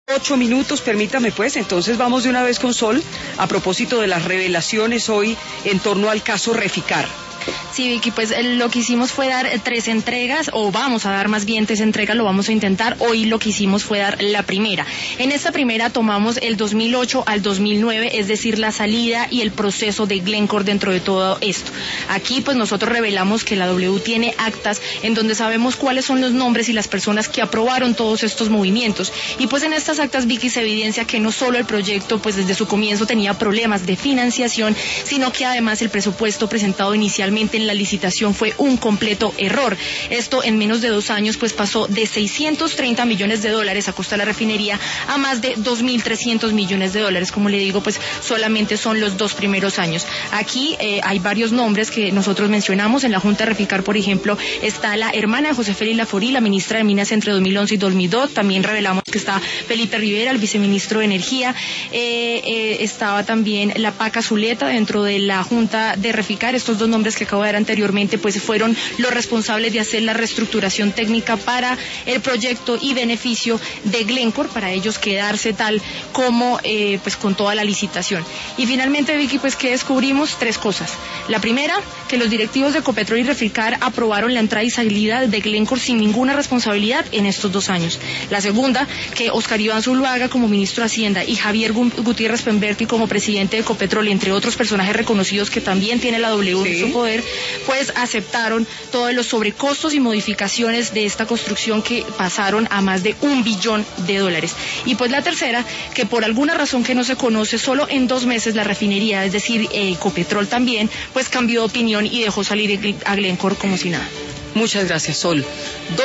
8 minutos, permítame pues, entonces vamos de una vez con Sol, a propósito de las revelaciones hoy en torno al caso Reficar. Sí, Vicky, pues lo que hicimos fue dar 3 entregas, o vamos a dar más bien 3 entregas, lo vamos a intentar. Hoy lo que hicimos fue dar la primera. En esta primera tomamos el 2008 al 2009, es decir, la salida y el proceso de Glencore dentro de todo esto. Aquí pues nosotros revelamos que la W tiene actas en donde sabemos cuáles son los nombres y las personas que aprobaron todos estos movimientos. Y pues en estas actas, Vicky, se evidencia que no solo el proyecto pues desde su comienzo tenía problemas de financiación, sino que además el presupuesto presentado inicialmente en la licitación fue un completo error. Esto en menos de 2 años pues pasó de $630 millones a costa de la refinería a más de $2.300 millones. Como le digo, pues solamente son los 2 primeros años. Aquí hay varios nombres que nosotros mencionamos. En la Junta de Reficar, por ejemplo, está la hermana de José Félix Laforí, la ministra de Minas entre 2011 y 2002. También revelamos que está Felipe Rivera, el viceministro de Energía. Estaba también la Paca Zuleta dentro de la Junta de Reficar. Estos 2 nombres que acabo de dar anteriormente pues fueron los responsables de hacer la reestructuración técnica para el proyecto y beneficio de Glencore, para ellos quedarse tal como pues con toda la licitación. Y finalmente, Vicky, pues que descubrimos 3 cosas. La primera, que los directivos de Ecopetrol y Reficar aprobaron la entrada y salida de Glencore sin ninguna responsabilidad en estos 2 años. La segunda, que Oscar Iván Zuluaga como ministro de Hacienda y Javier Gutiérrez Pemberti como presidente de Ecopetrol, entre otros personajes reconocidos que también tiene la W en su poder, pues aceptaron todos los sobrecostos y modificaciones de esta construcción que pasaron a más de $1 billón. Y pues la tercera, que por alguna razón que no se conoce, solo en 2 meses la refinería, es decir, Ecopetrol también, pues cambió de opinión y dejó salir a Glencore como si nada. Muchas gracias, Sol.